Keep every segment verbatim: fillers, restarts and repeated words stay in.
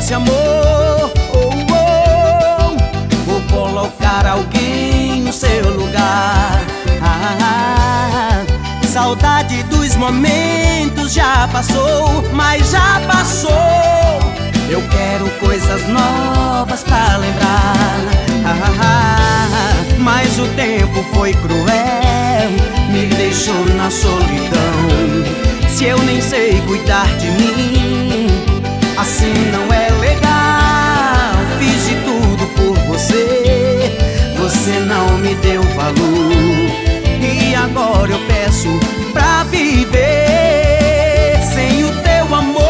desse amor. Oh, oh, vou colocar alguém no seu lugar. Ah, saudade dos momentos já passou, mas já passou. Eu quero coisas novas pra lembrar. Ah, mas o tempo foi cruel, me deixou na solidão. Se eu nem sei cuidar de mim, assim não é legal. Fiz de tudo por você, você não me deu valor. E agora eu peço pra viver sem o teu amor.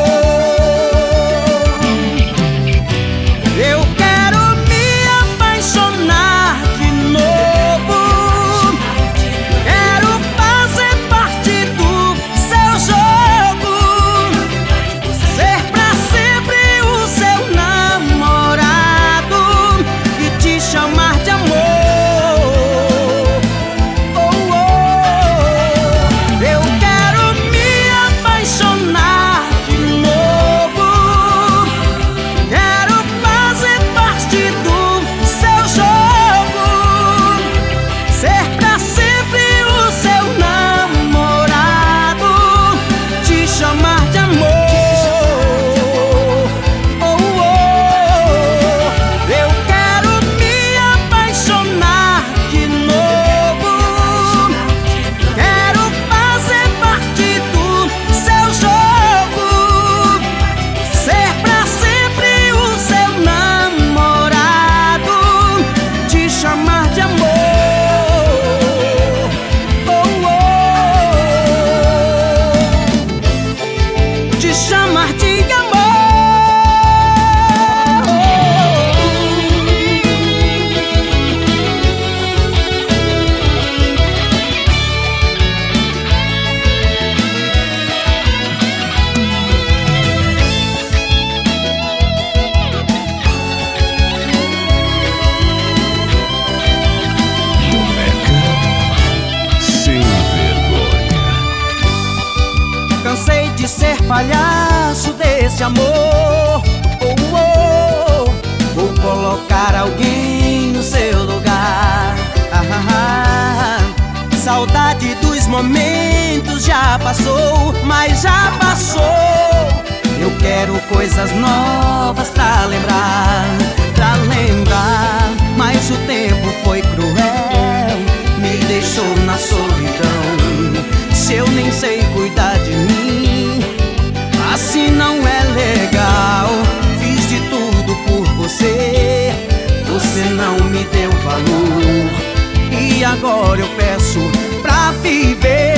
Eu quero me apaixonar de novo, quero fazer parte do seu jogo, ser pra sempre o seu namorado e te chamar de amor. De ser palhaço desse amor. Oh, oh, vou colocar alguém no seu lugar. Ah, ah, ah. Saudade dos momentos já passou, mas já passou. Eu quero coisas novas pra lembrar, pra lembrar. Mas o tempo foi cruel, me deixou na solidão. Se eu nem sei cuidar de mim, assim não é legal. Fiz de tudo por você, você não me deu valor. E agora eu peço pra viver